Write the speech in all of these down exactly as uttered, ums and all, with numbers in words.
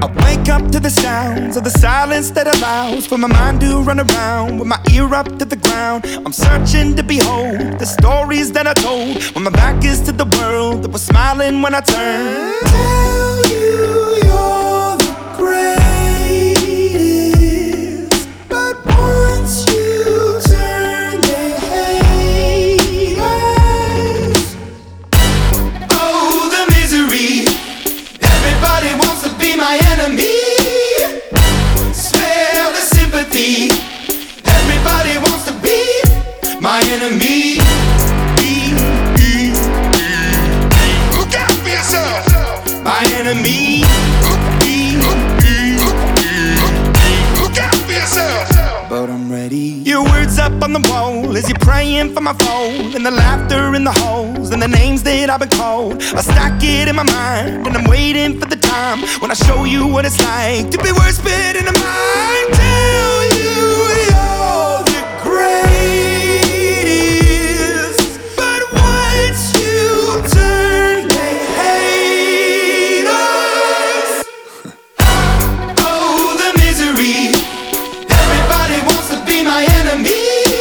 I wake up to the sounds of the silence that allows for my mind to run around with my ear up to the ground. I'm searching to behold the stories that I told when my back is to the world that was smiling when I turned. Tell you you're the greatest, but once you turn they hate us. Oh, the misery. Everybody wants to be my enemy. Spare the sympathy. Everybody wants to be my enemy. Look out for yourself. My enemy. Look out for yourself. But I'm ready. Your words up on the wall as you're praying for my phone, and the laughter in the holes and the names that I've been called. I stack it in my mind and I'm waiting for the time when I show you what it's like to be worse fit in the mind. Tell you you're the greatest, but once you turn they hate us. Oh, the misery. Everybody wants to be my enemy.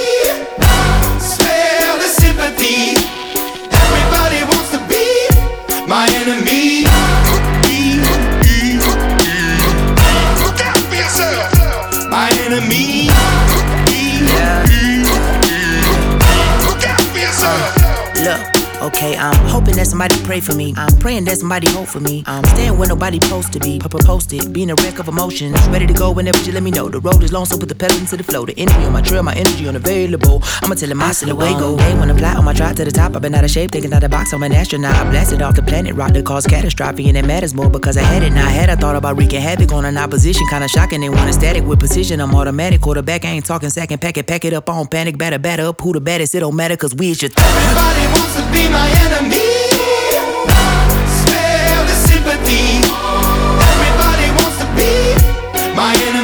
Spare the sympathy. Everybody wants to be my enemy. Look out for yourself. My enemy. Look out for yourself. Look, okay, I'm hoping that somebody pray for me. I'm praying that somebody hope for me. I'm staying where nobody supposed to be. Posted, being a wreck of emotions. Ready to go whenever you let me know. The road is long, so put the pedal into the flow. The energy on my trail, my energy unavailable. I'ma tell him I still away go. They wanna fly on my drive to the top. I've been out of shape, thinking out the box. I'm an astronaut. I blasted off the planet, rock that caused catastrophe, and it matters more because I had it. Now I had I thought about wreaking havoc on an opposition. Kinda shocking, they want a static with precision. I'm automatic, quarterback. I ain't talking second pack it, pack it up on panic, batter, batter up. Who the baddest? It don't matter, cause we is your th- Everybody wants to be my enemy. Spare the sympathy. Everybody wants to be my enemy.